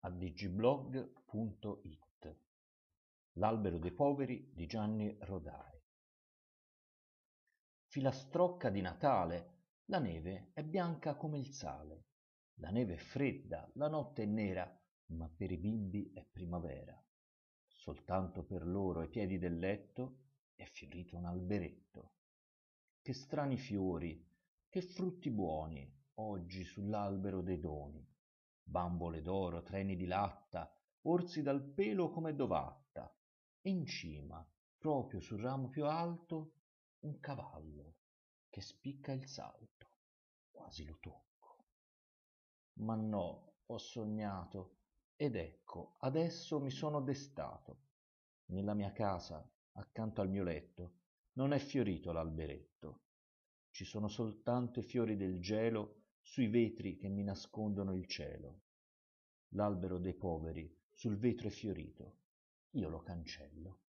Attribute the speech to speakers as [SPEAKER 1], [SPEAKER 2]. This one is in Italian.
[SPEAKER 1] a dgblog.it. L'albero dei poveri di Gianni Rodari. Filastrocca di Natale, la neve è bianca come il sale, la neve è fredda, la notte è nera, ma per i bimbi è primavera. Soltanto per loro ai piedi del letto è fiorito un alberetto. Che strani fiori, che frutti buoni, oggi sull'albero dei doni. Bambole d'oro, treni di latta, orsi dal pelo come d'ovatta, e in cima, proprio sul ramo più alto, un cavallo che spicca il salto. Quasi lo tocco. Ma no, ho sognato, ed ecco, adesso mi sono destato. Nella mia casa, accanto al mio letto, non è fiorito l'alberetto. Ci sono soltanto i fiori del gelo sui vetri che mi nascondono il cielo. L'albero dei poveri sul vetro è fiorito, io lo cancello.